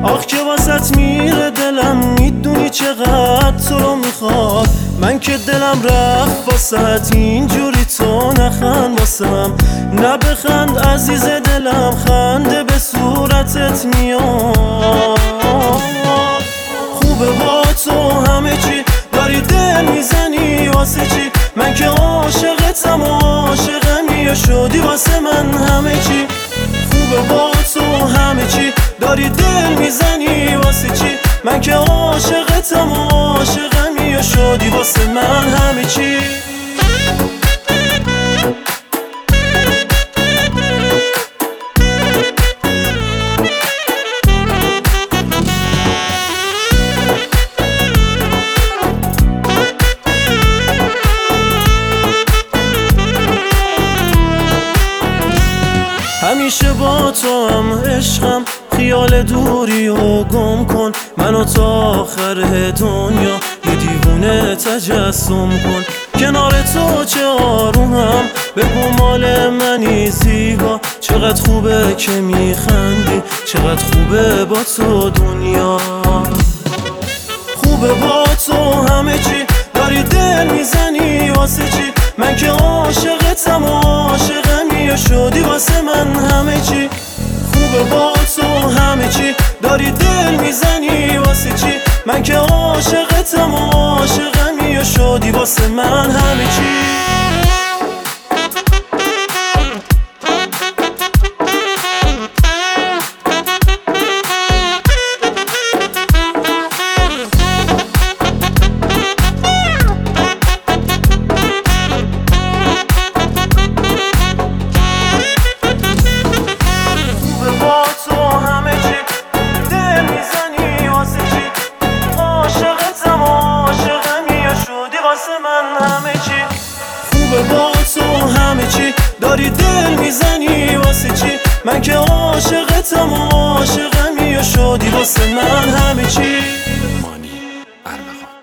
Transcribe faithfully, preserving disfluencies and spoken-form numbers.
آخ که واسط میره دلم، میدونی چقدر تو رو میخواد. من که دلم رفت واسط، اینجوری تو نخند واسم. نه بخند عزیز دلم، خنده به صورتت میاد. خوبه با تو همه چی، داری دل میزنی واسه چی؟ من که عاشقتم و عاشقمی و شدی واسه من همه چی. خوبه با تو همه چی، داری دل میزنی واسه چی؟ من که عاشقتم و عاشقمی و شدی واسه من همه چی. همیشه با تو هم عشقم، خیال دوری و گم کن. منو تا آخر دنیا یه دیوونه تجسم کن. کنار تو چه آرومم، بگو مال منی زیبا. چقدر خوبه که میخندی، چقدر خوبه با تو دنیا. خوبه با تو همه چی، داری دل میزنی واسه چی؟ من که عاشقتم و عاشقمی و شدی واسه من همه چی. خوبه با تو همه چی، داری دل میزنی واسه چی؟ من که عاشقتم و عاشقمی و شدی واسه من همه چی. خوبه با تو همه چی، داری دل میزنی واسه چی؟ من که عاشقتم و عاشقمی و شدی واسه من همه چی. مانی ارمغان.